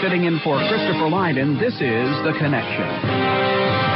sitting in for Christopher Lydon. This is The Connection.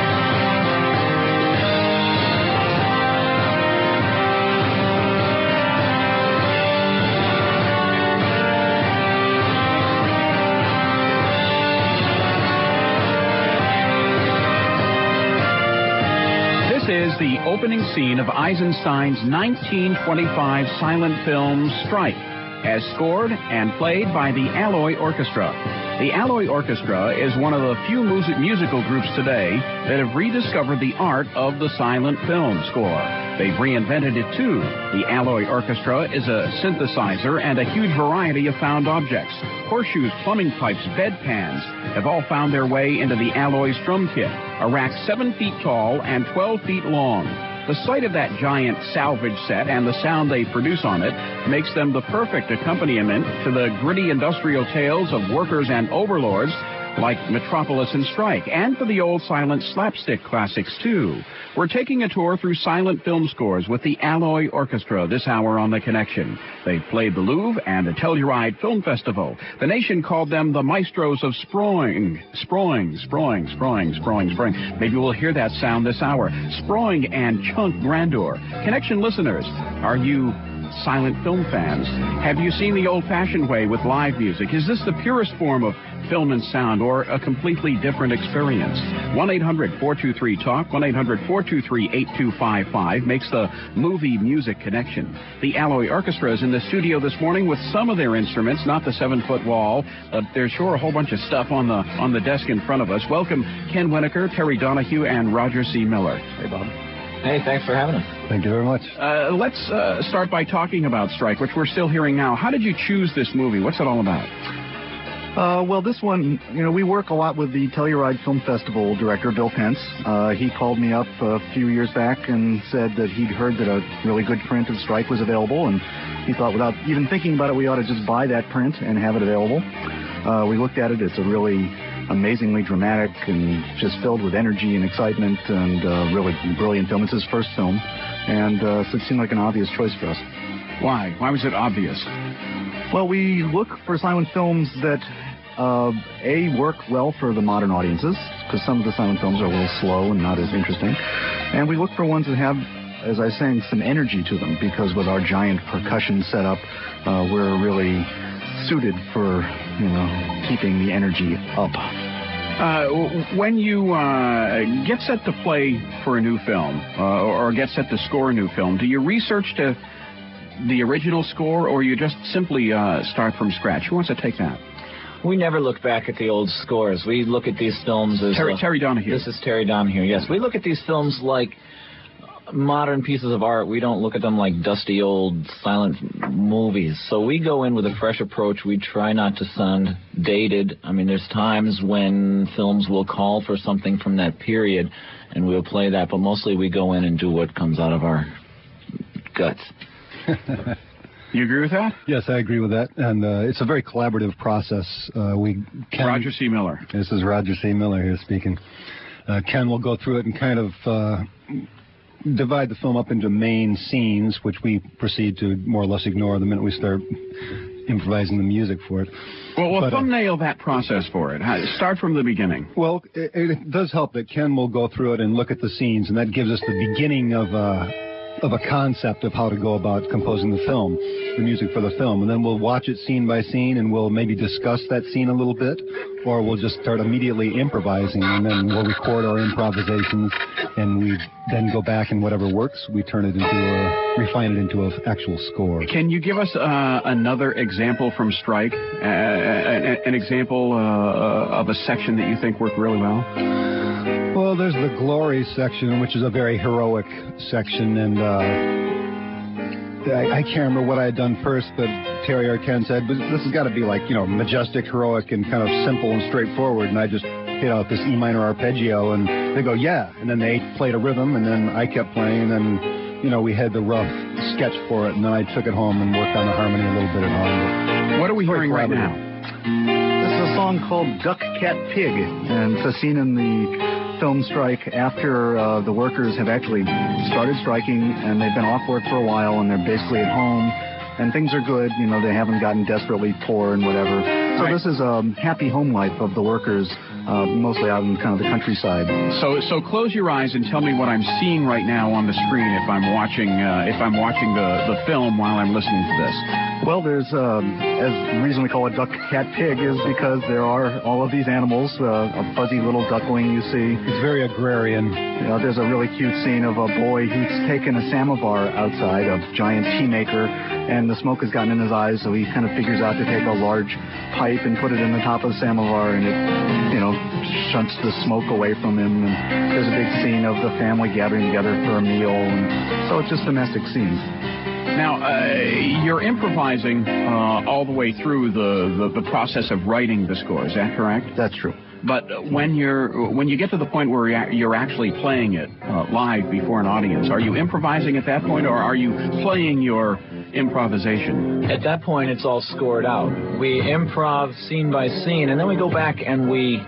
Is the opening scene of Eisenstein's 1925 silent film Strike, as scored and played by the Alloy Orchestra. The Alloy Orchestra is one of the few musical groups today that have rediscovered the art of the silent film score. They've reinvented it too. The Alloy Orchestra is a synthesizer and a huge variety of found objects. Horseshoes, plumbing pipes, bedpans have all found their way into the Alloy Strum Kit, a rack 7 feet tall and 12 feet long. The sight of that giant salvage set and the sound they produce on it makes them the perfect accompaniment to the gritty industrial tales of workers and overlords like Metropolis and Strike, and for the old silent slapstick classics, too. We're taking a tour through silent film scores with the Alloy Orchestra this hour on The Connection. They've played the Louvre and the Telluride Film Festival. The nation called them the maestros of sproing. Maybe we'll hear that sound this hour. Sproing and chunk grandeur. Connection listeners, are you silent film fans? Have you seen the old-fashioned way with live music? Is this the purest form of film and sound, or a completely different experience? 1-800-423-TALK, 1-800-423-8255 makes the movie music connection. The Alloy Orchestra is in the studio this morning with some of their instruments, not the 7-foot wall, but there's sure a whole bunch of stuff on the desk in front of us. Welcome Ken Winokur, Terry Donahue, and Roger C. Miller. Hey, Bob. Hey, thanks for having us. Thank you very much. Let's start by talking about Strike, which we're still hearing now. How did you choose this movie? What's it all about? Well, this one, we work a lot with the Telluride Film Festival director, Bill Pence. He called me up a few years back and said that he'd heard that a really good print of Strike was available, and he thought without even thinking about it, we ought to just buy that print and have it available. We looked at it. It's a really amazingly dramatic and just filled with energy and excitement, and really brilliant film. It's his first film, and so it seemed like an obvious choice for us. Why? Why was it obvious? Well, we look for silent films that, work well for the modern audiences, because some of the silent films are a little slow and not as interesting. And we look for ones that have, as I was saying, some energy to them, because with our giant percussion setup, we're really suited for, keeping the energy up. When you get set to play for a new film, or get set to score a new film, do you research the original score, or you just simply start from scratch? Who wants to take that? We never look back at the old scores. We look at these films as... Terry Donahue. This is Terry Donahue, yes. We look at these films like modern pieces of art. We don't look at them like dusty old silent movies. So we go in with a fresh approach. We try not to sound dated. I mean, there's times when films will call for something from that period, and we'll play that, but mostly we go in and do what comes out of our guts. You agree with that? Yes, I agree with that. And it's a very collaborative process. Roger C. Miller. This is Roger C. Miller here speaking. Ken will go through it and kind of divide the film up into main scenes, which we proceed to more or less ignore the minute we start improvising the music for it. Well, thumbnail that process for it. Start from the beginning. Well, it does help that Ken will go through it and look at the scenes, and that gives us the beginning of a concept of how to go about composing the film, the music for the film. And then we'll watch it scene by scene, and we'll maybe discuss that scene a little bit, or we'll just start immediately improvising, and then we'll record our improvisations, and we then go back, and whatever works, we turn it into refine it into an actual score. Can you give us another example from Strike, an example of a section that you think worked really well? Well, there's the glory section, which is a very heroic section, and I can't remember what I had done first, but Terry or Ken said, but this has got to be like, majestic, heroic, and kind of simple and straightforward, and I just hit out this E minor arpeggio, and they go, yeah, and then they played a rhythm, and then I kept playing, and we had the rough sketch for it, and then I took it home and worked on the harmony a little bit at home. What are we hearing right now? This is a song called Duck, Cat, Pig, and it's a scene in the film Strike after the workers have actually started striking, and they've been off work for a while, and they're basically at home, and things are good. They haven't gotten desperately poor and whatever. So this is a happy home life of the workers, mostly out in kind of the countryside. So close your eyes and tell me what I'm seeing right now on the screen if I'm watching the film while I'm listening to this. Well, there's the reason we call it duck, cat, pig is because there are all of these animals. A fuzzy little duckling you see. It's very agrarian. There's a really cute scene of a boy who's taken a samovar outside, a giant tea maker, and the smoke has gotten in his eyes, so he kind of figures out to take a large pipe and put it in the top of the samovar, and it, shunts the smoke away from him. And there's a big scene of the family gathering together for a meal, and so it's just domestic scenes. Now, you're improvising all the way through the process of writing the score. Is that correct? That's true. But when you get to the point where you're actually playing it live before an audience, are you improvising at that point, or are you playing your improvisation? At that point, it's all scored out. We improv scene by scene, and then we go back and we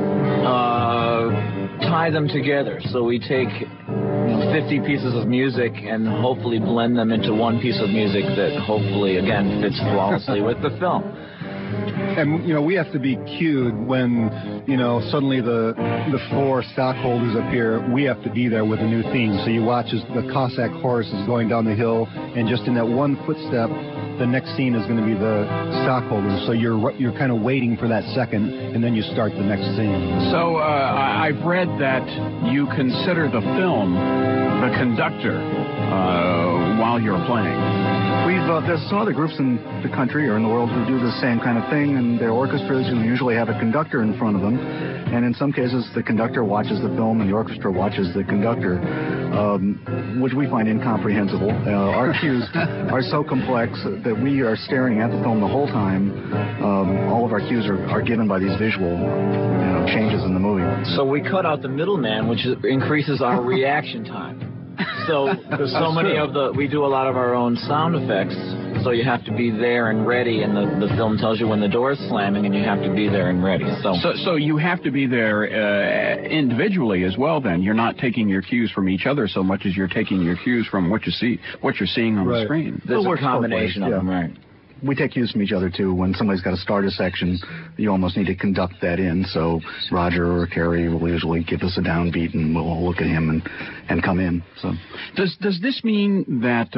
tie them together. So we take 50 pieces of music and hopefully blend them into one piece of music that hopefully, again, fits flawlessly with the film. And, we have to be cued when, suddenly the four stockholders appear. We have to be there with a new theme. So you watch as the Cossack horse is going down the hill, and just in that one footstep, the next scene is going to be the stockholders. So you're kind of waiting for that second, and then you start the next scene. So I've read that you consider the film the conductor while you're playing. There's some other groups in the country or in the world who do the same kind of thing, and they're orchestras who usually have a conductor in front of them. And in some cases, the conductor watches the film and the orchestra watches the conductor, which we find incomprehensible. Our cues are so complex that we are staring at the film the whole time. All of our cues are given by these visual changes in the movie. So we cut out the middleman, which increases our reaction time. So there's so many we do a lot of our own sound effects, so you have to be there and ready, and the film tells you when the door is slamming, and you have to be there and ready. So you have to be there individually as well. Then you're not taking your cues from each other so much as you're taking your cues from what you're seeing on the screen. There's a combination of them, right? We take cues from each other, too. When somebody's got to start a section, you almost need to conduct that in. So Roger or Kerry will usually give us a downbeat, and we'll look at him and come in. So does this mean that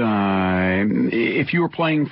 if you were playing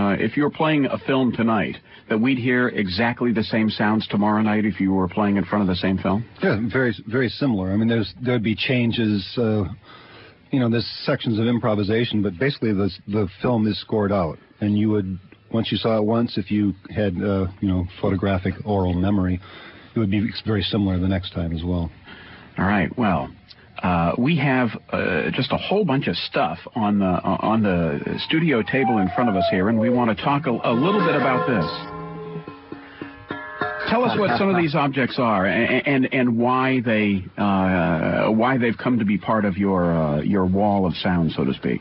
a film tonight, that we'd hear exactly the same sounds tomorrow night if you were playing in front of the same film? Yeah, very, very similar. I mean, there'd be changes. There's sections of improvisation, but basically the film is scored out, and you would. Once you saw it once, if you had, photographic oral memory, it would be very similar the next time as well. All right. Well, we have just a whole bunch of stuff on the studio table in front of us here, and we want to talk a little bit about this. Tell us what some of these objects are, and why they've come to be part of your wall of sound, so to speak.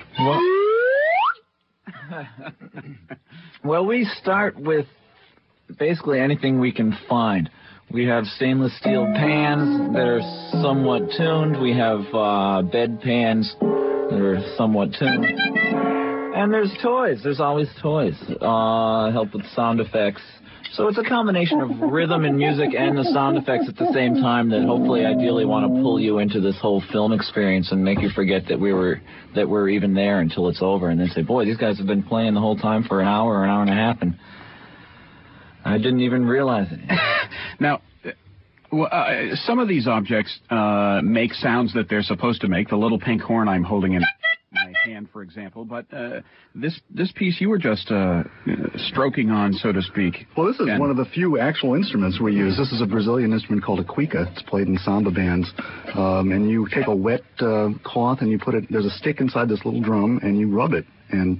Well, we start with basically anything we can find. We have stainless steel pans that are somewhat tuned. We have bed pans that are somewhat tuned. And there's toys. There's always toys. Help with sound effects. So it's a combination of rhythm and music and the sound effects at the same time that hopefully, ideally, want to pull you into this whole film experience and make you forget that we're even there until it's over, and then say, boy, these guys have been playing the whole time for an hour and a half, and I didn't even realize it. Now, some of these objects make sounds that they're supposed to make. The little pink horn I'm holding in my hand, for example, but this piece you were just stroking on, so to speak. Well, this is one of the few actual instruments we use. This is a Brazilian instrument called a cuica. It's played in samba bands, and you take a wet cloth and you put it. There's a stick inside this little drum, and you rub it, and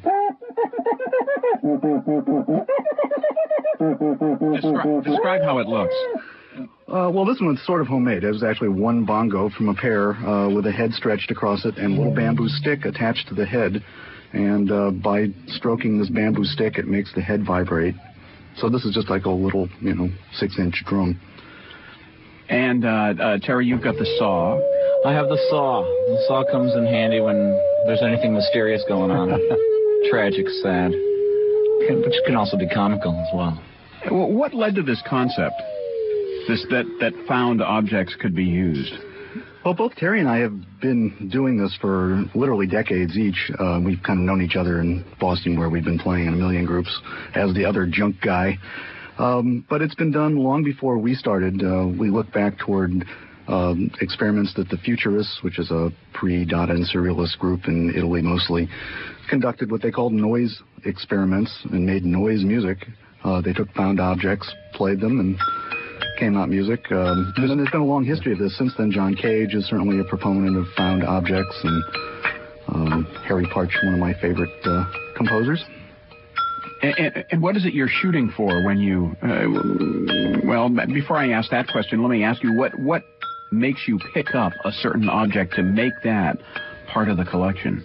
describe how it looks. Well, this one's sort of homemade. It was actually one bongo from a pair with a head stretched across it and a little bamboo stick attached to the head. And by stroking this bamboo stick, it makes the head vibrate. So this is just like a little, 6-inch drum. And, Terry, you've got the saw. I have the saw. The saw comes in handy when there's anything mysterious going on. Tragic, sad. Which can also be comical as well. What led to this concept? That found objects could be used? Well, both Terry and I have been doing this for literally decades each. We've kind of known each other in Boston, where we've been playing in a million groups as the other junk guy. But it's been done long before we started. We look back toward experiments that the Futurists, which is a pre-Dada and Surrealist group in Italy mostly, conducted what they called noise experiments and made noise music. They took found objects, played them, and came out music. And then there's been a long history of this. Since then, John Cage is certainly a proponent of found objects, and Harry Partch, one of my favorite composers. And what is it you're shooting for when you... well, before I ask that question, let me ask you, what makes you pick up a certain object to make that part of the collection?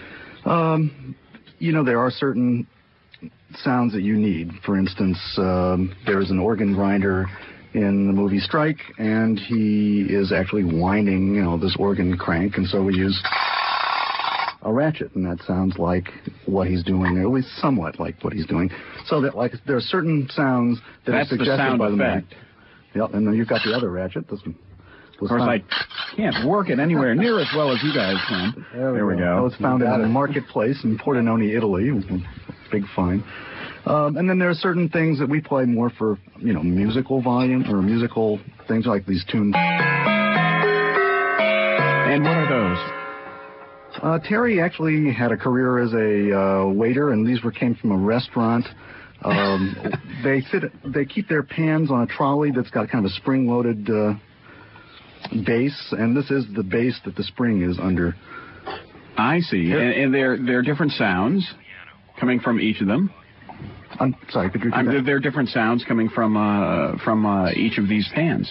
There are certain sounds that you need. For instance, there is an organ grinder in the movie Strike, and he is actually winding, this organ crank, and so we use a ratchet, and that sounds like what he's doing, or at least somewhat like what he's doing. So that, there are certain sounds that are suggested by the movie. Yep, and then you've got the other ratchet. This one. Of course, I can't work it anywhere near as well as you guys can. There we go. It was found in a marketplace in Pordenone, Italy. It was a big find. And then there are certain things that we play more for, musical volume or musical things like these tunes. And what are those? Terry actually had a career as a waiter, and these came from a restaurant. They keep their pans on a trolley that's got kind of a spring-loaded base, and this is the base that the spring is under. I see. And there are different sounds coming from each of them. I'm sorry, could you repeat that? There are different sounds coming from each of these pans.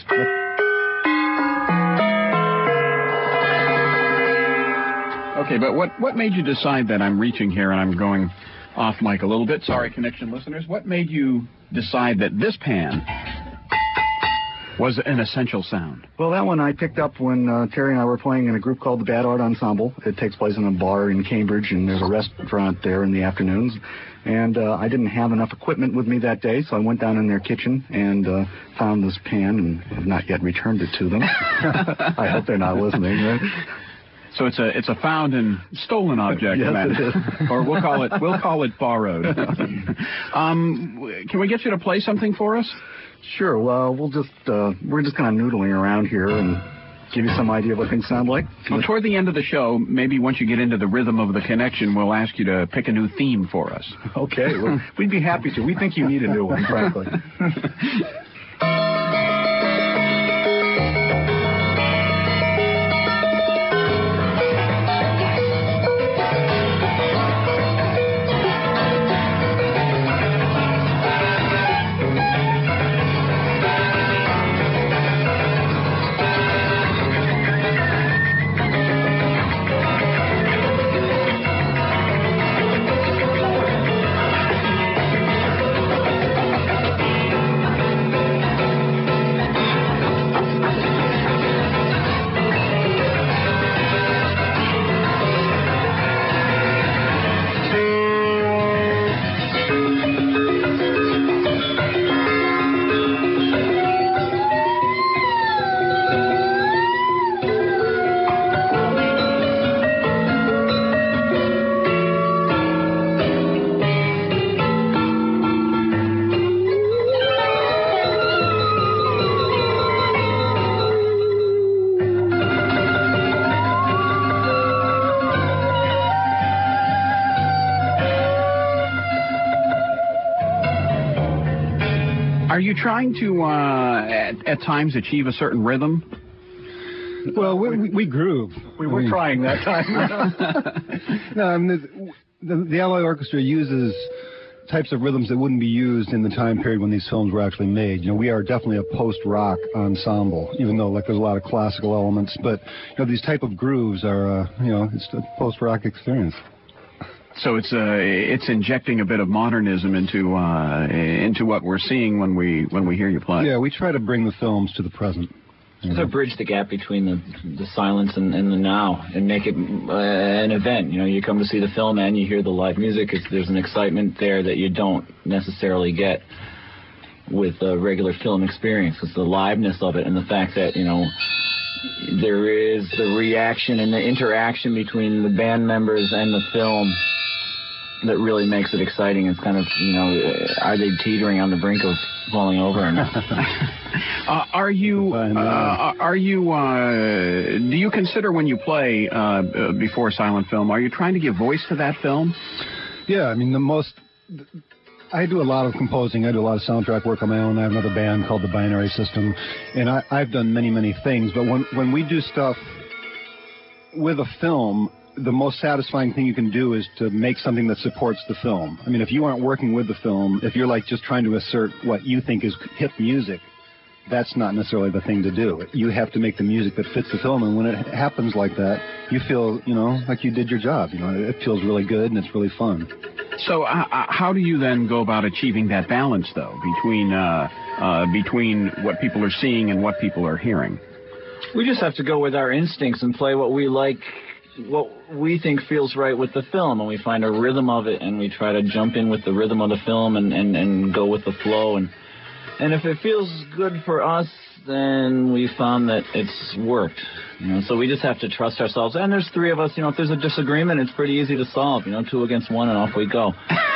Okay, but what made you decide that I'm reaching here and I'm going off mic a little bit? Sorry, Connection listeners. What made you decide that this pan was an essential sound? Well, that one I picked up when Terry and I were playing in a group called the Bad Art Ensemble. It takes place in a bar in Cambridge, and there's a restaurant there in the afternoons. And I didn't have enough equipment with me that day, so I went down in their kitchen and found this pan and have not yet returned it to them. I hope they're not listening, right? So it's a found and stolen object, yes, Matt. It is. Or we'll call it borrowed. Can we get you to play something for us? Sure. Well, we're just kind of noodling around here and give you some idea of what things sound like. Well, toward the end of the show, maybe once you get into the rhythm of the connection, we'll ask you to pick a new theme for us. Okay. Well, we'd be happy to. We think you need a new one, frankly. Are you trying to, at times, achieve a certain rhythm? Well, we groove. We were trying that time. No, I mean, the Alloy Orchestra uses types of rhythms that wouldn't be used in the time period when these films were actually made. We are definitely a post-rock ensemble, even though there's a lot of classical elements. But these type of grooves are, it's a post-rock experience. So it's injecting a bit of modernism into what we're seeing when we hear you play. Yeah, we try to bring the films to the present. To bridge the gap between the silence and the now, and make it an event. You come to see the film and you hear the live music. There's an excitement there that you don't necessarily get with a regular film experience. It's the liveness of it and the fact that, you know, there is the reaction and the interaction between the band members and the film that really makes it exciting. It's kind of, you know, are they teetering on the brink of falling over or not? Do you consider when you play before silent film, are you trying to give voice to that film? Yeah, I mean, I do a lot of composing. I do a lot of soundtrack work on my own. I have another band called The Binary System, and I've done many, many things. But when we do stuff with a film, the most satisfying thing you can do is to make something that supports the film. I mean, if you aren't working with the film, if you're like just trying to assert what you think is hit music, that's not necessarily the thing to do. You have to make the music that fits the film, and when it happens like that, you feel, you know, like you did your job. You know, it feels really good and it's really fun. So how do you then go about achieving that balance, though, between what people are seeing and what people are hearing? We just have to go with our instincts and play what we like, what we think feels right with the film, and we find a rhythm of it, and we try to jump in with the rhythm of the film and go with the flow. And if it feels good for us, then we found that it's worked. You know, so we just have to trust ourselves. And there's three of us. You know, if there's a disagreement, it's pretty easy to solve. You know, 2 against 1, and off we go.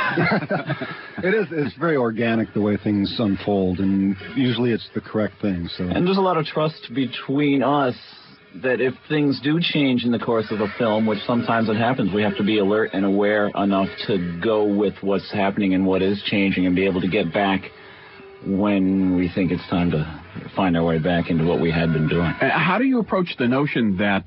It's very organic the way things unfold, and usually it's the correct thing. So. And there's a lot of trust between us that if things do change in the course of a film, which sometimes it happens, we have to be alert and aware enough to go with what's happening and what is changing and be able to get back when we think it's time to find our way back into what we had been doing. How do you approach the notion that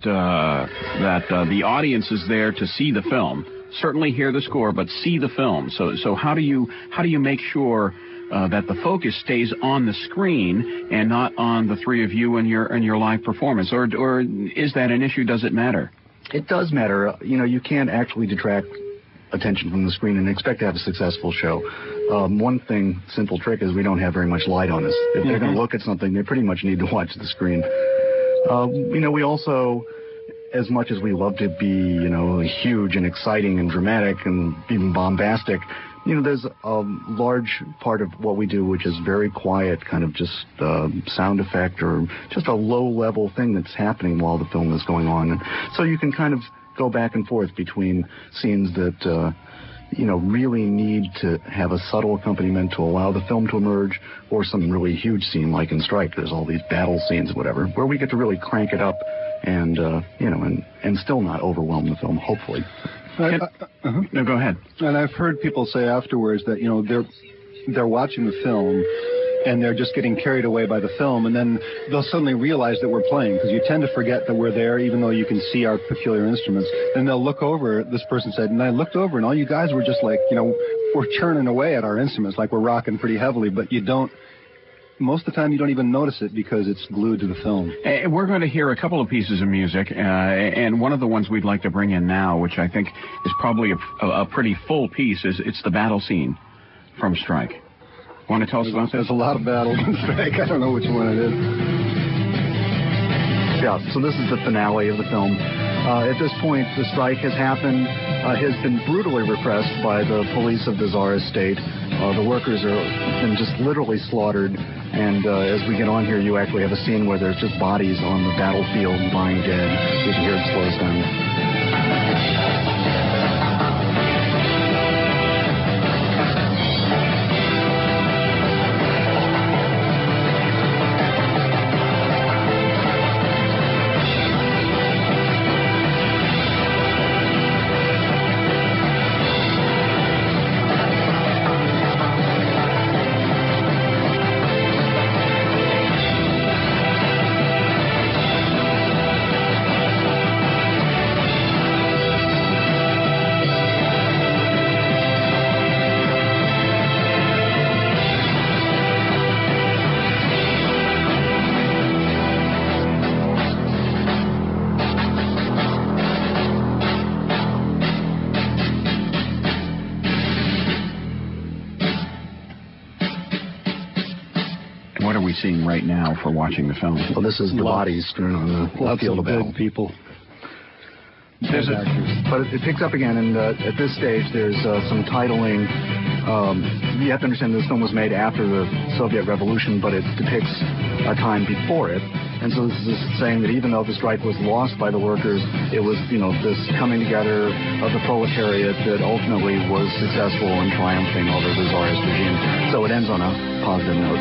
the audience is there to see the film? Certainly hear the score, but see the film. So how do you make sure that the focus stays on the screen and not on the three of you and your live performance? Or is that an issue? Does it matter? It does matter. You know, you can't actually detract attention from the screen and expect to have a successful show. One simple trick is we don't have very much light on us. If they're going to look at something, they pretty much need to watch the screen. You know, we also, as much as we love to be, you know, huge and exciting and dramatic and even bombastic, you know, there's a large part of what we do which is very quiet, kind of just sound effect or just a low-level thing that's happening while the film is going on. And so you can kind of go back and forth between scenes that, you know, really need to have a subtle accompaniment to allow the film to emerge, or some really huge scene like in Strike. There's all these battle scenes or whatever, where we get to really crank it up and, you know, and still not overwhelm the film, hopefully. No, go ahead. And I've heard people say afterwards that, you know, they're watching the film and they're just getting carried away by the film, and then they'll suddenly realize that we're playing, because you tend to forget that we're there, even though you can see our peculiar instruments. Then they'll look over, this person said, and I looked over, and all you guys were just like, you know, we're churning away at our instruments, like we're rocking pretty heavily, but you don't, most of the time you don't even notice it because it's glued to the film. We're going to hear a couple of pieces of music, and one of the ones we'd like to bring in now, which I think is probably a pretty full piece, is it's the battle scene from Strike. Want to tell us about this? There's a lot of battles in Strike. I don't know which one it is. Yeah, so this is the finale of the film. At this point, the strike has happened, has been brutally repressed by the police of the Tsar estate. The workers are been just literally slaughtered, and as we get on here, you actually have a scene where there's just bodies on the battlefield lying dead. You can hear it slows down. What are we seeing right now for watching the film? Well, this is the bodies strewn on the field of battle. People. But it picks up again, and at this stage, there's some titling. You have to understand this film was made after the Soviet Revolution, but it depicts a time before it. And so this is saying that even though the strike was lost by the workers, it was, this coming together of the proletariat that ultimately was successful and triumphing over the Tsarist regime. So it ends on a positive note.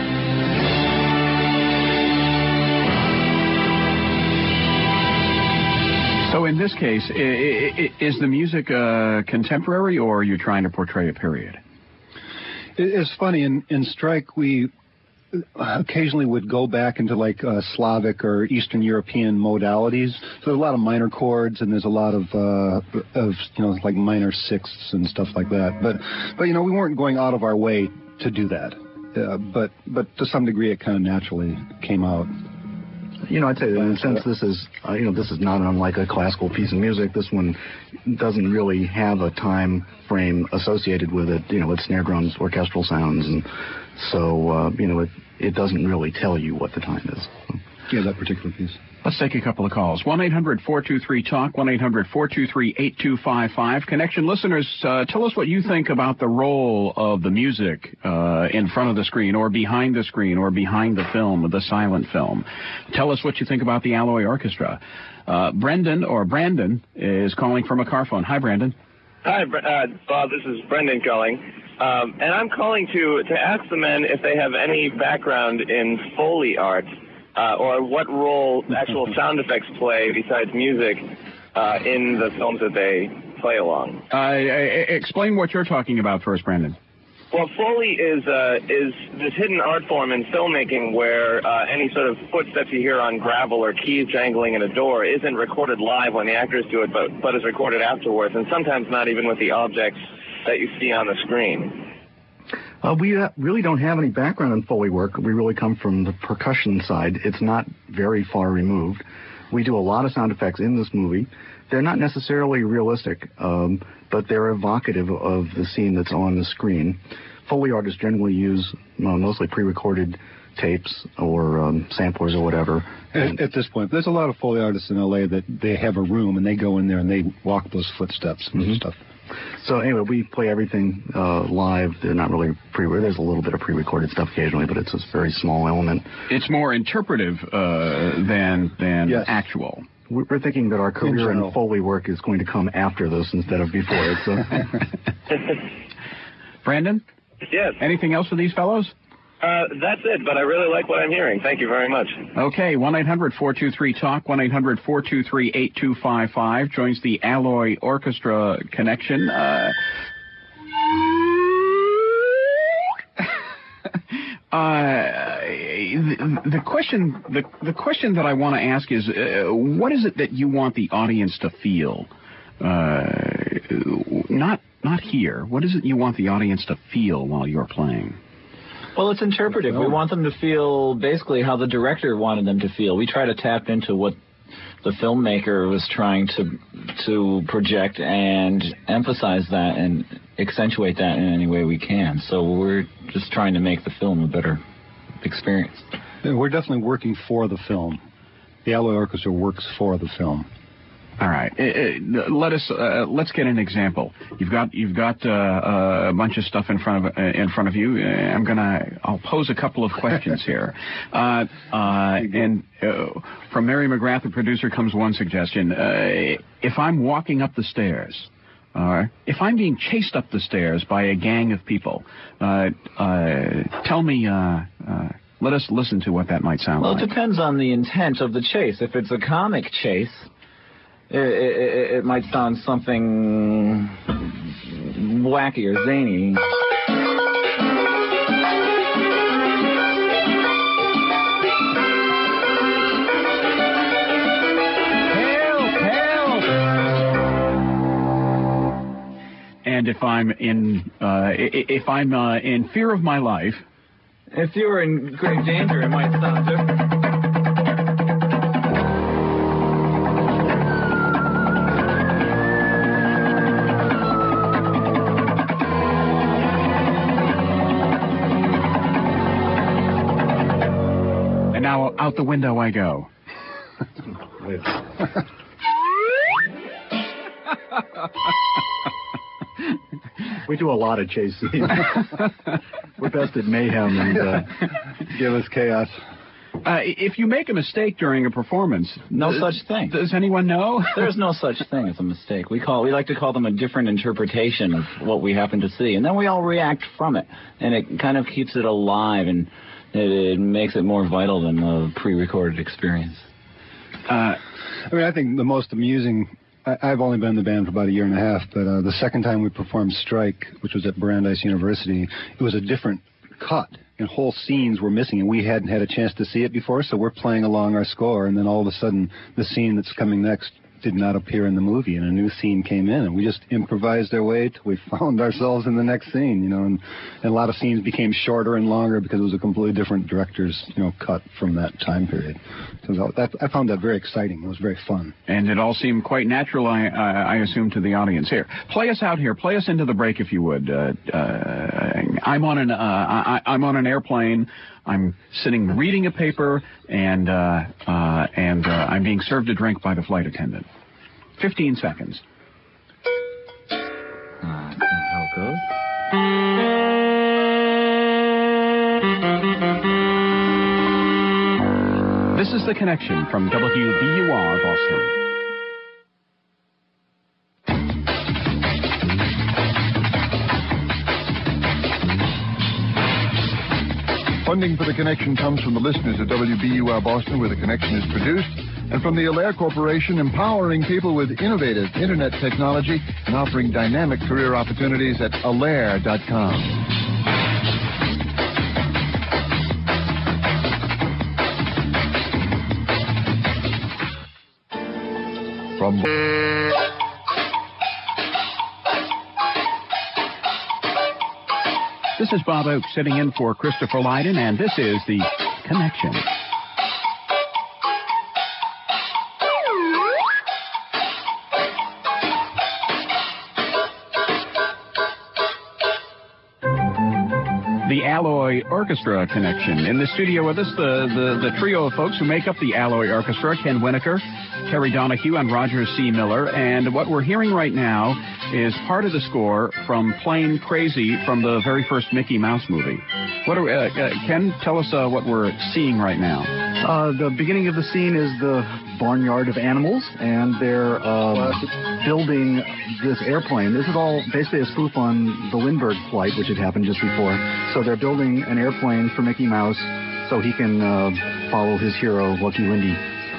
So in this case, is the music contemporary, or are you trying to portray a period? It's funny, in Strike, we occasionally would go back into like Slavic or Eastern European modalities. So there's a lot of minor chords, and there's a lot of like minor sixths and stuff like that. But we weren't going out of our way to do that. But to some degree, it kind of naturally came out. I'd say that in a sense this is, this is not unlike a classical piece of music. This one doesn't really have a time frame associated with it, with snare drums, orchestral sounds, and so, it doesn't really tell you what the time is. Yeah, that particular piece. Let's take a couple of calls. 1-800-423-TALK, 1-800-423-8255. Connection listeners, tell us what you think about the role of the music in front of the screen or behind the screen or behind the film, the silent film. Tell us what you think about the Alloy Orchestra. Brandon is calling from a car phone. Hi, Brandon. Hi, Bob. This is Brendan calling. And I'm calling to ask the men if they have any background in Foley art. Or what role actual sound effects play besides music in the films that they play along. Explain what you're talking about first, Brandon. Well, Foley is this hidden art form in filmmaking where any sort of footsteps you hear on gravel or keys jangling in a door isn't recorded live when the actors do it, but is recorded afterwards, and sometimes not even with the objects that you see on the screen. We really don't have any background in Foley work. We really come from the percussion side. It's not very far removed. We do a lot of sound effects in this movie. They're not necessarily realistic, but they're evocative of the scene that's on the screen. Foley artists generally use mostly pre-recorded tapes or samplers or whatever. At this point, there's a lot of Foley artists in L.A. that they have a room and they go in there and they walk those footsteps and stuff. So anyway, we play everything live. They're not really there's a little bit of pre-recorded stuff occasionally, but it's a very small element. It's more interpretive than yes. Actual. We're thinking that our career in Foley work is going to come after this instead of before it. So. Brandon? Yes. Anything else for these fellows? That's it, but I really like what I'm hearing. Thank you very much. Okay, 1-800-423-TALK, 1-800-423-8255 joins the Alloy Orchestra connection. The question that I want to ask is, what is it that you want the audience to feel? Not hear. What is it you want the audience to feel while you're playing? Well, it's interpretive. We want them to feel basically how the director wanted them to feel. We try to tap into what the filmmaker was trying to project and emphasize that and accentuate that in any way we can. So we're just trying to make the film a better experience. Yeah, we're definitely working for the film. The Alloy Orchestra works for the film. All right. Let's get an example. You've got a bunch of stuff in front of you. I'll pose a couple of questions here. From Mary McGrath, the producer, comes one suggestion. If I'm walking up the stairs, if I'm being chased up the stairs by a gang of people, tell me. Let us listen to what that might sound like. Well, it depends on the intent of the chase. If it's a comic chase, it might sound something wacky or zany. Help! And if I'm in fear of my life, if you were in great danger, it might sound different. Now out the window I go. We do a lot of chase scenes. We're best at mayhem and give us chaos. If you make a mistake during a performance, no such thing. Does anyone know? There's no such thing as a mistake. We like to call them a different interpretation of what we happen to see, and then we all react from it, and it kind of keeps it alive, and it makes it more vital than the pre-recorded experience. I think the most amusing. I've only been in the band for about a year and a half, but the second time we performed Strike, which was at Brandeis University, it was a different cut, and whole scenes were missing, and we hadn't had a chance to see it before, so we're playing along our score, and then all of a sudden, the scene that's coming next did not appear in the movie, and a new scene came in, and we just improvised our way till we found ourselves in the next scene, and a lot of scenes became shorter and longer because it was a completely different director's, cut from that time period. So I found that very exciting. It was very fun. And it all seemed quite natural, I assume, to the audience. Here, play us out here. Play us into the break, if you would. I'm on an airplane. I'm sitting reading a paper, and I'm being served a drink by the flight attendant. 15 seconds. That's how it goes. This is The Connection from WBUR Boston. Funding for The Connection comes from the listeners at WBUR Boston, where The Connection is produced, and from the Allaire Corporation, empowering people with innovative Internet technology and offering dynamic career opportunities at Allaire.com. This is Bob Oakes sitting in for Christopher Lydon, and this is The Connection. The Alloy Orchestra Connection. In the studio with us, the trio of folks who make up the Alloy Orchestra: Ken Winokur, Terry Donahue, and Roger C. Miller. And what we're hearing right now is part of the score from Plane Crazy from the very first Mickey Mouse movie. Ken, tell us what we're seeing right now. The beginning of the scene is the barnyard of animals, and they're building this airplane. This is all basically a spoof on the Lindbergh flight, which had happened just before. So they're building an airplane for Mickey Mouse so he can follow his hero, Lucky Lindy.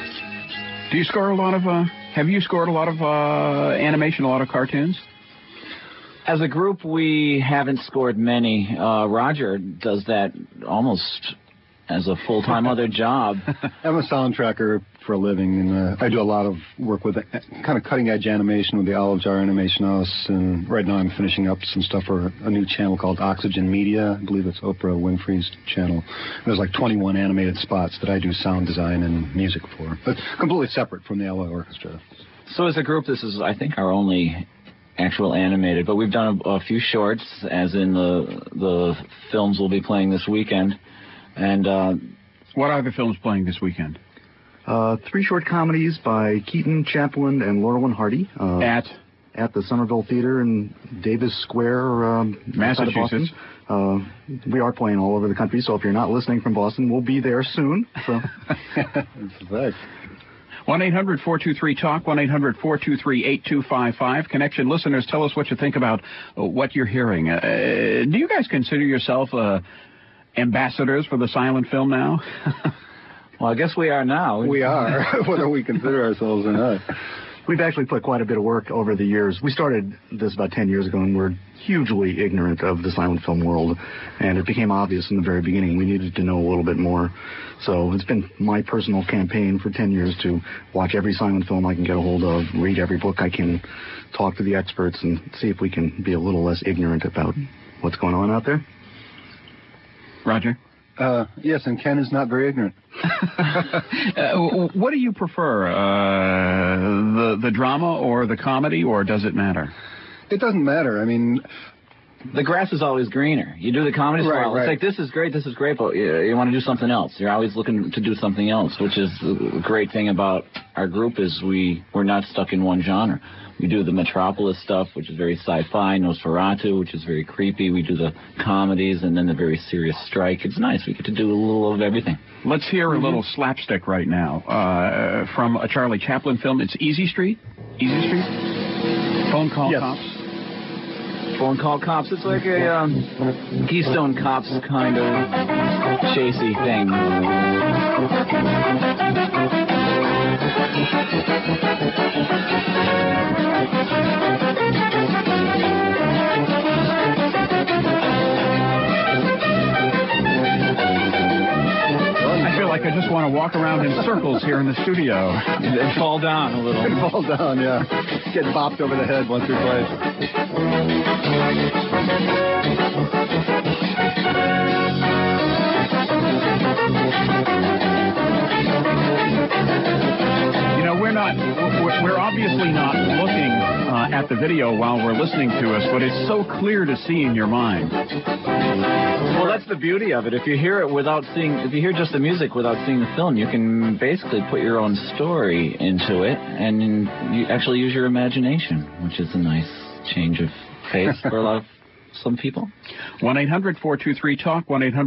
Do you score a lot of, have you scored a lot of animation, a lot of cartoons? As a group, we haven't scored many. Roger does that almost as a full-time other job. I'm a soundtracker for a living, and I do a lot of work with kind of cutting-edge animation with the Olive Jar Animation House, and right now I'm finishing up some stuff for a new channel called Oxygen Media. I believe it's Oprah Winfrey's channel. There's like 21 animated spots that I do sound design and music for, but completely separate from the Alloy Orchestra. So as a group, this is, I think, our only actual animated, but we've done a few shorts, as in the films we'll be playing this weekend. And what are the films playing this weekend? 3 short comedies by Keaton, Chaplin, and Laurel and Hardy. At the Somerville Theater in Davis Square, Massachusetts. We are playing all over the country, so if you're not listening from Boston, we'll be there soon. So. That's right. 1-800-423-TALK, 1-800-423-8255. Connection listeners, tell us what you think about what you're hearing. Do you guys consider yourself ambassadors for the silent film now? Well, I guess we are now. We are, whether we consider ourselves or not. We've actually put quite a bit of work over the years. We started this about 10 years ago, and we're hugely ignorant of the silent film world. And it became obvious in the very beginning we needed to know a little bit more. So it's been my personal campaign for 10 years to watch every silent film I can get a hold of, read every book I can, talk to the experts, and see if we can be a little less ignorant about what's going on out there. Roger? Yes, and Ken is not very ignorant. What do you prefer, the drama or the comedy, or does it matter? It doesn't matter. I mean, the grass is always greener. You do the comedy style. It's like, this is great, but you want to do something else. You're always looking to do something else, which is the great thing about our group is we're not stuck in one genre. We do the Metropolis stuff, which is very sci-fi, Nosferatu, which is very creepy. We do the comedies and then the very serious Strike. It's nice. We get to do a little of everything. Let's hear a little slapstick right now from a Charlie Chaplin film. It's Easy Street. Easy Street? Phone Call Cops. Phone Call Cops. It's like a Keystone Cops kind of chasey thing. I feel like I just want to walk around in circles here in the studio. And fall down a little. Fall down, yeah. Get bopped over the head once or twice. You know, we're obviously not looking at the video while we're listening to us, but it's so clear to see in your mind. Well, that's the beauty of it. If you hear it if you hear just the music without seeing the film, you can basically put your own story into it, and you actually use your imagination, which is a nice change of pace for some people. 1-800-423-TALK,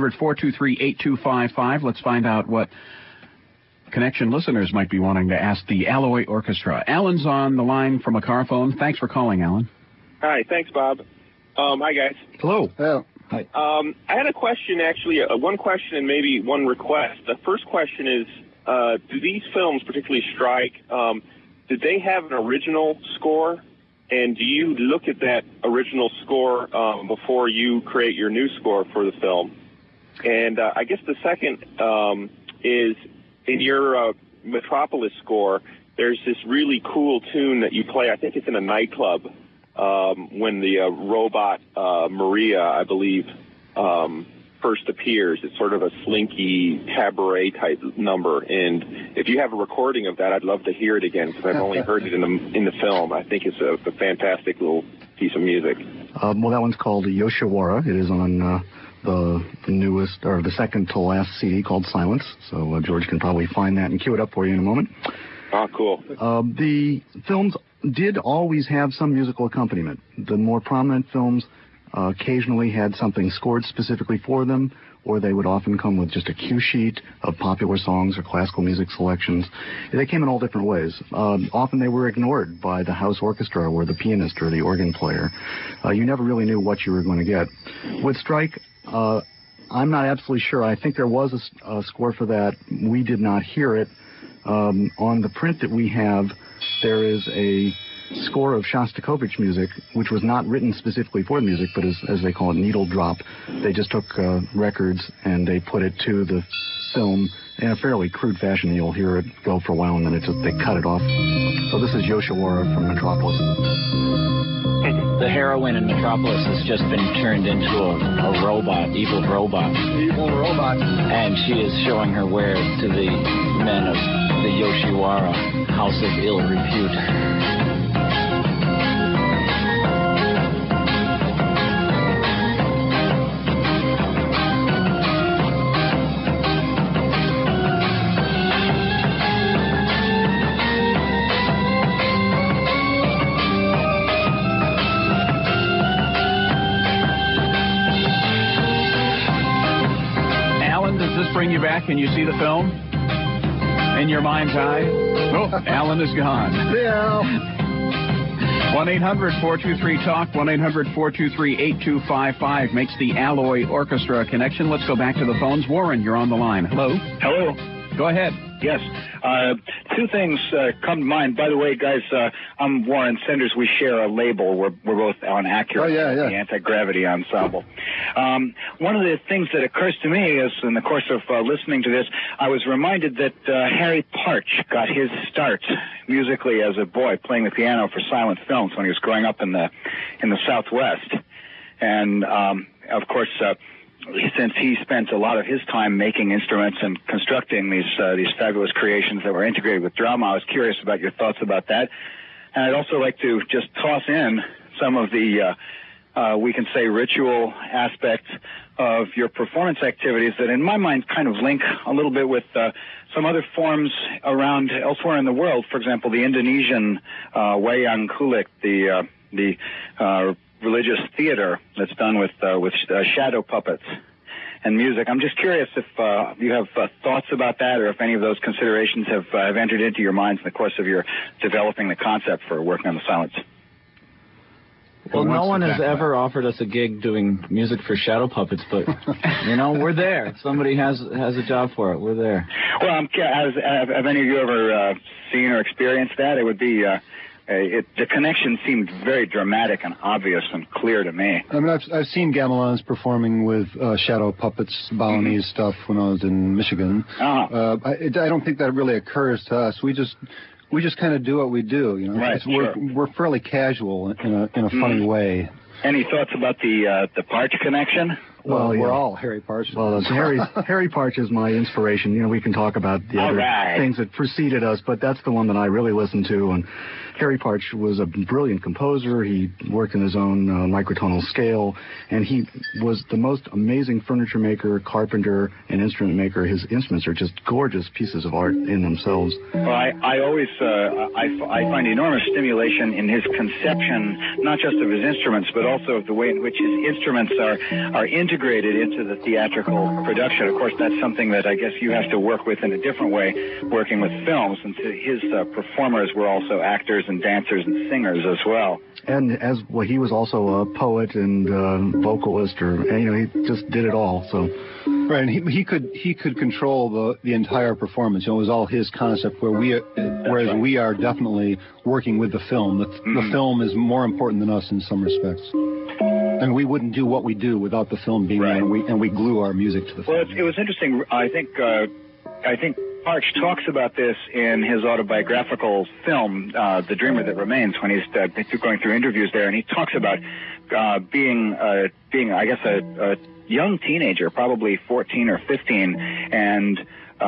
1-800-423-8255. Let's find out what Connection listeners might be wanting to ask the Alloy Orchestra. Alan's on the line from a car phone. Thanks for calling, Alan. Hi, thanks, Bob. Hi, guys. Hello. Hi. I had a question, actually, one question and maybe one request. The first question is, do these films, particularly Strike, did they have an original score? And do you look at that original score before you create your new score for the film? And I guess the second is, in your Metropolis score, there's this really cool tune that you play. I think it's in a nightclub when the robot Maria, I believe, first appears. It's sort of a slinky cabaret type number. And if you have a recording of that, I'd love to hear it again because I've only heard it in the film. I think it's a fantastic little piece of music. Well, that one's called Yoshiwara. It is on the newest, or the second to last CD called Silence. So George can probably find that and cue it up for you in a moment. Oh, cool. The films did always have some musical accompaniment. The more prominent films occasionally had something scored specifically for them, or they would often come with just a cue sheet of popular songs or classical music selections. They came in all different ways. Often they were ignored by the house orchestra or the pianist or the organ player. You never really knew what you were going to get. With Strike, I'm not absolutely sure. I think there was a score for that. We did not hear it. On the print that we have, there is a score of Shostakovich music, which was not written specifically for the music, but as they call it, needle drop. They just took records and they put it to the film in a fairly crude fashion. You'll hear it go for a while and then they cut it off. So this is Yoshiwara from Metropolis. The heroine in Metropolis has just been turned into a robot, evil robot. Evil robot. And she is showing her wares to the men of the Yoshiwara, House of Ill Repute. Bring you back and you see the film in your mind's eye. Oh, Alan is gone. Yeah. 1-800-423-TALK, 1-800-423-8255 makes the Alloy Orchestra a connection. Let's go back to the phones. Warren, you're on the line. Hello. Hello. Go ahead. Yes. Two things come to mind. By the way, guys, I'm Warren Sanders. We share a label. We're both on Accurate, the Anti-Gravity Ensemble. One of the things that occurs to me is, in the course of listening to this, I was reminded that Harry Partch got his start musically as a boy playing the piano for silent films when he was growing up in the Southwest. And, of course, since he spent a lot of his time making instruments and constructing these fabulous creations that were integrated with drama, I was curious about your thoughts about that. And I'd also like to just toss in some of the we can say, ritual aspect of your performance activities that in my mind kind of link a little bit with some other forms around elsewhere in the world. For example, the Indonesian wayang kulit, the religious theater that's done with shadow puppets and music. I'm just curious if you have thoughts about that, or if any of those considerations have entered into your minds in the course of your developing the concept for working on the silence. Well, no one has ever offered us a gig doing music for shadow puppets, but, we're there. If somebody has a job for it, we're there. Well, have any of you ever seen or experienced that? It would be... the connection seemed very dramatic and obvious and clear to me. I mean, I've seen gamelons performing with shadow puppets, Balinese stuff when I was in Michigan. Uh-huh. I don't think that really occurs to us. We just kind of do what we do. Right, we're fairly casual in a funny way. Any thoughts about the Parch connection? Well, we're all Harry Parch. Well, Harry Parch is my inspiration. We can talk about the other things that preceded us, but that's the one that I really listened to. And Harry Parch was a brilliant composer. He worked in his own microtonal scale, and he was the most amazing furniture maker, carpenter, and instrument maker. His instruments are just gorgeous pieces of art in themselves. Well, I always I find enormous stimulation in his conception, not just of his instruments, but also of the way in which his instruments are integrated into the theatrical production. Of course, that's something that I guess you have to work with in a different way, working with films, and his performers were also actors and dancers and singers as well. And he was also a poet and vocalist, he just did it all. So, right, and he could control the entire performance. It was all his concept. Whereas we are definitely working with the film. The film is more important than us in some respects. And we wouldn't do what we do without the film being there, and we glue our music to the film. Well, it was interesting. I think Parch talks about this in his autobiographical film, The Dreamer That Remains, when he's going through interviews there, and he talks about being I guess a young teenager, probably 14 or 15, and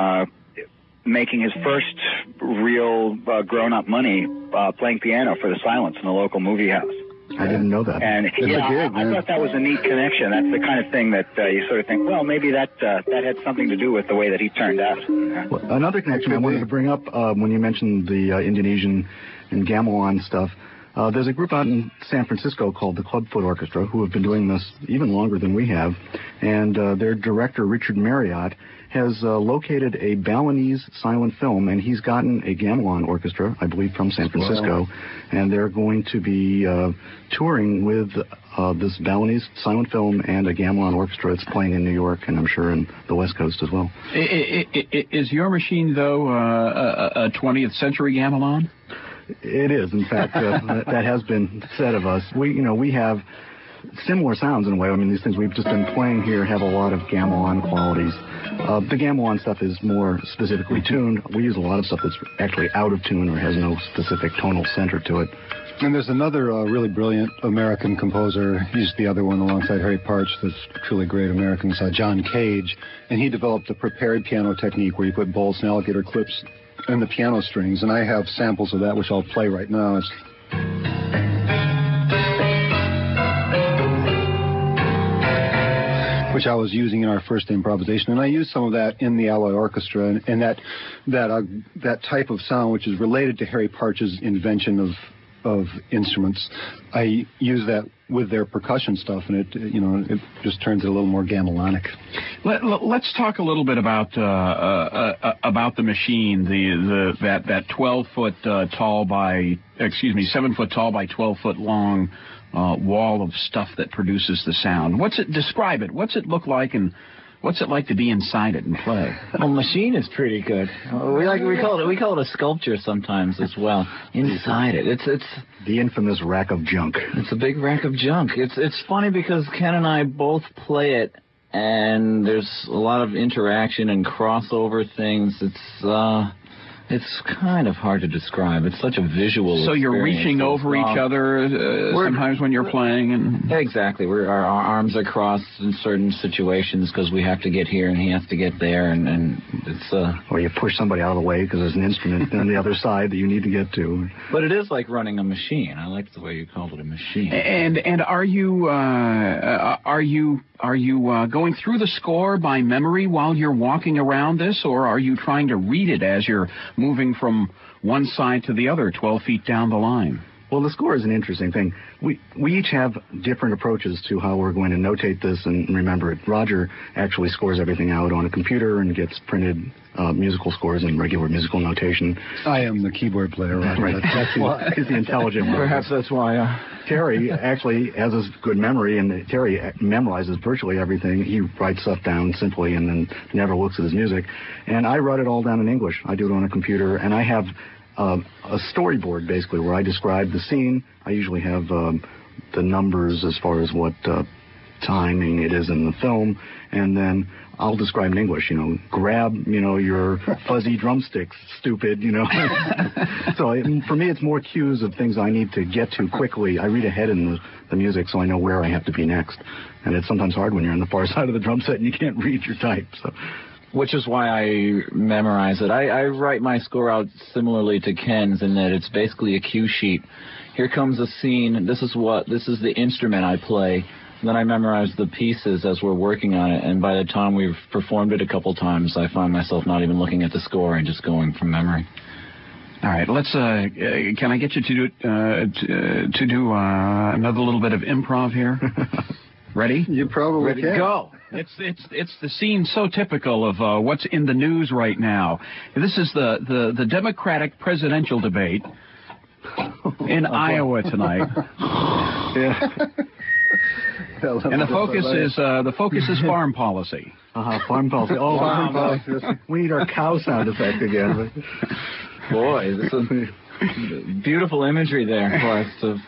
making his first real grown-up money playing piano for the Silence in a local movie house. I didn't know that. And I thought that was a neat connection. That's the kind of thing that you sort of think, well, maybe that had something to do with the way that he turned out. Well, another connection I wanted to bring up when you mentioned the Indonesian and gamelan stuff. There's a group out in San Francisco called the Clubfoot Orchestra who have been doing this even longer than we have. And their director, Richard Marriott, has located a Balinese silent film, and he's gotten a gamelan orchestra, I believe, from San Francisco. Wow. And they're going to be touring with this Balinese silent film and a gamelan orchestra. It's playing in New York, and I'm sure in the West Coast as well. Is your machine, though, a 20th century gamelan? It is, in fact. That has been said of us. We have similar sounds in a way. I mean, these things we've just been playing here have a lot of gamelan qualities. The gamelan stuff is more specifically tuned. We use a lot of stuff that's actually out of tune or has no specific tonal center to it. And there's another really brilliant American composer. He's the other one alongside Harry Parch that's truly great Americans, John Cage. And he developed a prepared piano technique where you put bolts and alligator clips in the piano strings. And I have samples of that, which I'll play right now. Which I was using in our first improvisation, and I used some of that in the Alloy Orchestra, and that type of sound, which is related to Harry Parch's invention of instruments. I use that with their percussion stuff, and it just turns it a little more gamelonic. Let's talk a little bit about the machine, that 12-foot tall by 7-foot tall by 12-foot long wall of stuff that produces the sound. Describe it. What's it look like, and what's it like to be inside it and play? Well, machine is pretty good. We call it a sculpture sometimes as well. Inside it, it's the infamous rack of junk. It's a big rack of junk. It's funny because Ken and I both play it, and there's a lot of interaction and crossover things. It's kind of hard to describe. It's such a visual So you're reaching over each other sometimes when you're playing? And exactly. Our arms are crossed in certain situations because we have to get here and he has to get there, and it's... Or you push somebody out of the way because there's an instrument on the other side that you need to get to. But it is like running a machine. I like the way you called it, a machine. And are you going through the score by memory while you're walking around this, or are you trying to read it as you're moving from one side to the other 12 feet down the line? Well, the score is an interesting thing. We each have different approaches to how we're going to notate this and remember it. Roger actually scores everything out on a computer and gets printed musical scores in regular musical notation. I am the keyboard player, Roger. Right. That's why. He's the intelligent one. Perhaps that's why. Terry actually has a good memory, and Terry memorizes virtually everything. He writes stuff down simply and then never looks at his music. And I write it all down in English. I do it on a computer, and I have a storyboard, basically, where I describe the scene. I usually have the numbers as far as what timing it is in the film, and then I'll describe in English, grab, your fuzzy drumsticks, stupid, So for me, it's more cues of things I need to get to quickly. I read ahead in the music so I know where I have to be next. And it's sometimes hard when you're on the far side of the drum set and you can't read your type, so... Which is why I memorize it. I write my score out similarly to Ken's in that it's basically a cue sheet. Here comes a scene. This is the instrument I play. Then I memorize the pieces as we're working on it. And by the time we've performed it a couple times, I find myself not even looking at the score and just going from memory. All right, let's. Can I get you to do another little bit of improv here? Ready? You probably Ready? can. Go. It's the scene so typical of what's in the news right now. This is the Democratic presidential debate in Iowa tonight. Yeah. And the focus is farm policy. Farm policy. Oh, farm policy. We need our cow sound effect again. Boy, this is beautiful imagery there for us to...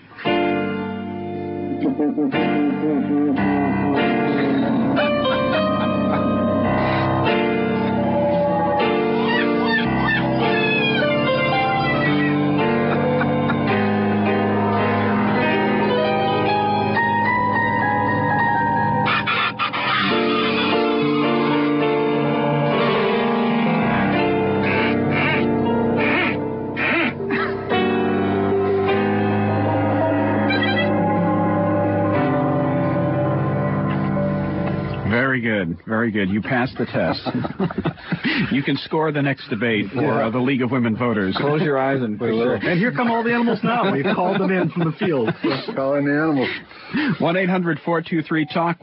Very good. You passed the test. You can score the next debate for the League of Women Voters. Close your eyes and push it. And here come all the animals now. We've called them in from the field. Call in the animals. 1-800-423-TALK,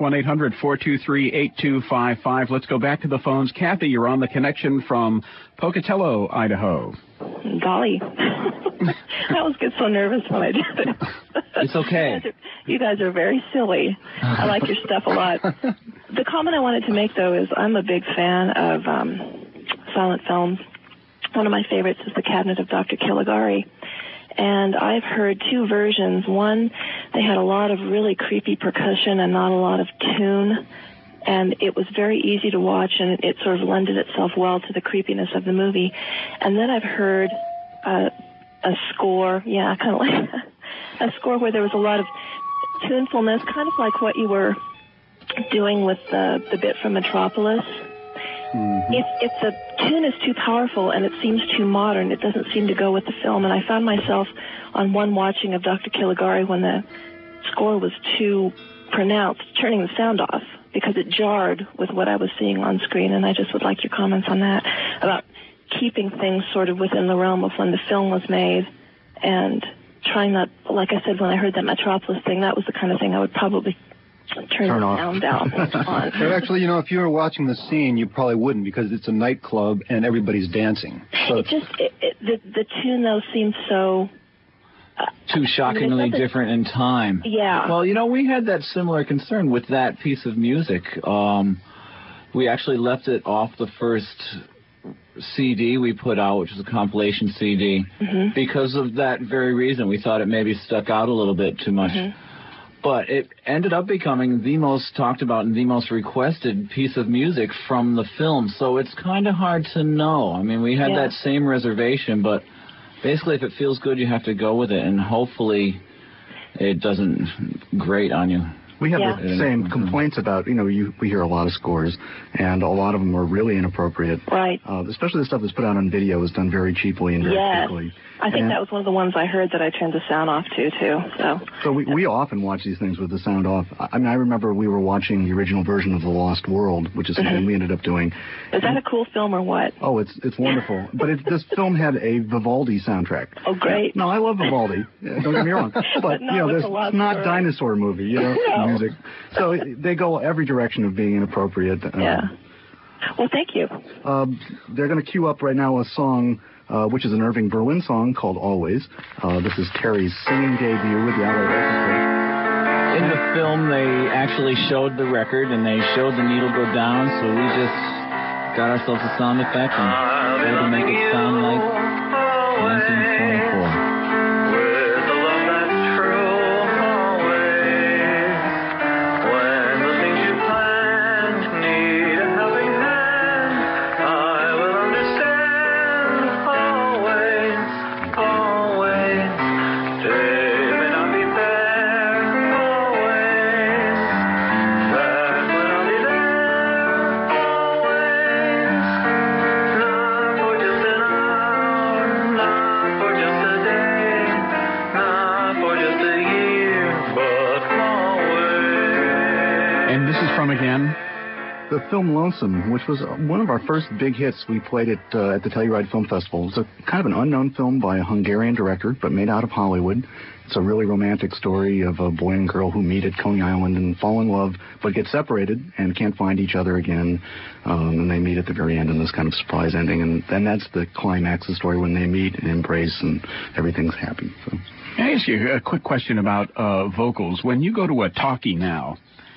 1-800-423-8255. Let's go back to the phones. Kathy, you're on the connection from Pocatello, Idaho. Golly. I always get so nervous when I do it. It's okay. You guys are very silly. I like your stuff a lot. The comment I wanted to make, though, is I'm a big fan of silent films. One of my favorites is The Cabinet of Dr. Caligari. And I've heard two versions. One, they had a lot of really creepy percussion and not a lot of tune. And it was very easy to watch, and it sort of lended itself well to the creepiness of the movie. And then I've heard a score, kind of like a score where there was a lot of tunefulness, kind of like what you were doing with the bit from Metropolis. Mm-hmm. If the tune is too powerful and it seems too modern, it doesn't seem to go with the film. And I found myself on one watching of Dr. Caligari when the score was too pronounced, turning the sound off because it jarred with what I was seeing on screen. And I just would like your comments on that, about keeping things sort of within the realm of when the film was made and trying not, like I said, when I heard that Metropolis thing, that was the kind of thing I would probably turn the sound down on. But actually, if you were watching the scene, you probably wouldn't because it's a nightclub and everybody's dancing. So the tune, though, seems so... too shockingly different in time. Yeah. Well, we had that similar concern with that piece of music. We actually left it off the first CD we put out, which was a compilation CD, because of that very reason. We thought it maybe stuck out a little bit too much. But it ended up becoming the most talked about and the most requested piece of music from the film, so it's kind of hard to know. I mean, we had that same reservation, but basically if it feels good, you have to go with it, and hopefully it doesn't grate on you. We have the same complaints about, we hear a lot of scores, and a lot of them are really inappropriate. Right. Especially the stuff that's put out on video is done very cheaply and very quickly. I think that was one of the ones I heard that I turned the sound off to, too. So we often watch these things with the sound off. I mean, I remember we were watching the original version of The Lost World, which is something we ended up doing. Is that a cool film or what? Oh, it's wonderful. But this film had a Vivaldi soundtrack. Oh, great. No, I love Vivaldi. Don't get me wrong. But, there's not dinosaur movie, music. So they go every direction of being inappropriate. Well, thank you. They're going to cue up right now a song, which is an Irving Berlin song called Always. This is Terry's singing debut with the Alloy Orchestra. In the film, they actually showed the record, and they showed the needle go down, so we just got ourselves a sound effect and tried to make it sound like 1924. Again? The film Lonesome, which was one of our first big hits. We played it at the Telluride Film Festival. It's a kind of an unknown film by a Hungarian director, but made out of Hollywood. It's a really romantic story of a boy and girl who meet at Coney Island and fall in love, but get separated and can't find each other again. And they meet at the very end in this kind of surprise ending. And then that's the climax of the story, when they meet and embrace and everything's happy. So. Can I ask you a quick question about vocals? When you go to a talkie now,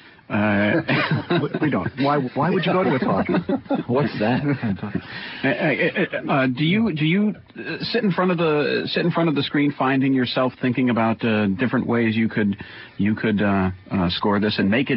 we don't. Why would you go to a talkie? What's that? Do you sit in front of the screen, finding yourself thinking about different ways you could score this and make it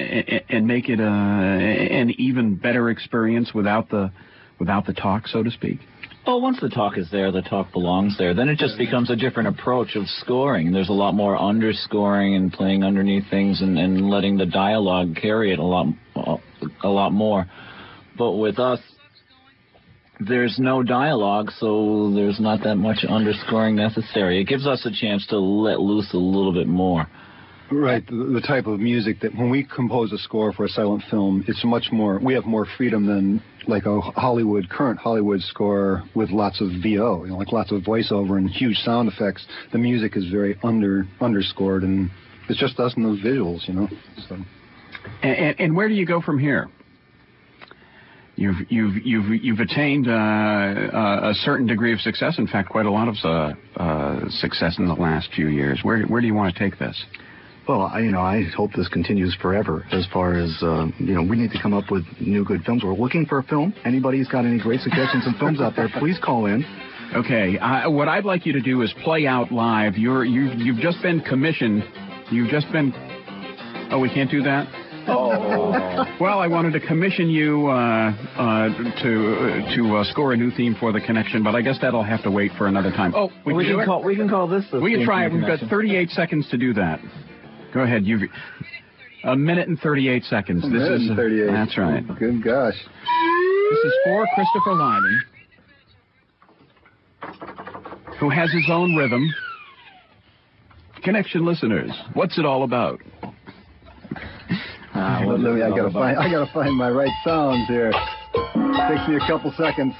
an even better experience without the talk, so to speak? Well, once the talk is there, the talk belongs there. Then it just becomes a different approach of scoring. There's a lot more underscoring and playing underneath things and letting the dialogue carry it a lot more. But with us, there's no dialogue, so there's not that much underscoring necessary. It gives us a chance to let loose a little bit more. Right, the type of music that when we compose a score for a silent film, it's much more, we have more freedom than like a current Hollywood score with lots of VO, like lots of voiceover and huge sound effects. The music is very underscored, and it's just us and those visuals, So. And where do you go from here? You've attained a certain degree of success. In fact, quite a lot of success in the last few years. Where do you want to take this? Well, I hope this continues forever. As far as we need to come up with new good films. We're looking for a film. Anybody's got any great suggestions and films out there? Please call in. Okay. What I'd like you to do is play out live. You've just been commissioned. Oh, we can't do that. Oh. Well, I wanted to commission you to score a new theme for The Connection, but I guess that'll have to wait for another time. Oh, we can call this. We can try it. We've got 38 seconds to do that. Go ahead. You've a minute and 38 seconds. This is 38. That's right. Good gosh. This is for Christopher Lyden, who has his own rhythm. Connection listeners, what's it all about? I gotta find my right sounds here. Takes me a couple seconds.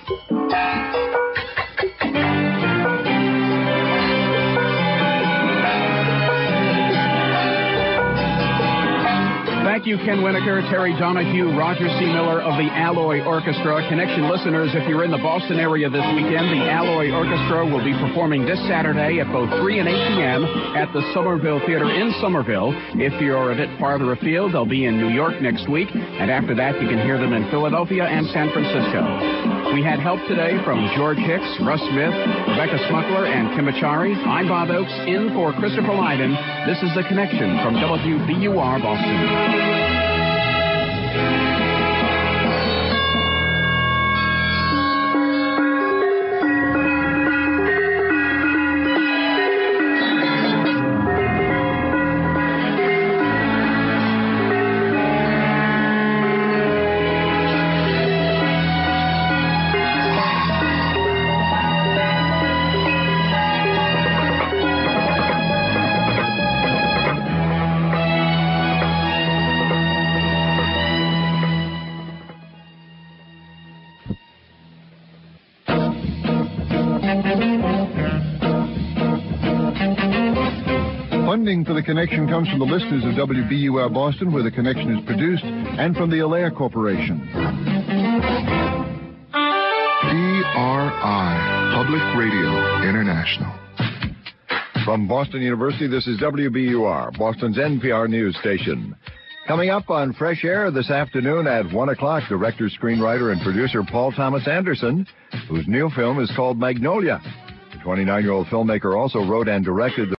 Thank you, Ken Winokur, Terry Donahue, Roger C. Miller of the Alloy Orchestra. Connection listeners, if you're in the Boston area this weekend, the Alloy Orchestra will be performing this Saturday at both 3 and 8 p.m. at the Somerville Theater in Somerville. If you're a bit farther afield, they'll be in New York next week, and after that, you can hear them in Philadelphia and San Francisco. We had help today from George Hicks, Russ Smith, Rebecca Smuckler, and Kim Achari. I'm Bob Oakes, in for Christopher Lyden. This is The Connection from WBUR Boston. Funding for The Connection comes from the listeners of WBUR Boston, where The Connection is produced, and from the Alair Corporation. PRI, Public Radio International. From Boston University, this is WBUR, Boston's NPR news station. Coming up on Fresh Air this afternoon at 1 o'clock, director, screenwriter, and producer Paul Thomas Anderson, whose new film is called Magnolia. The 29-year-old filmmaker also wrote and directed the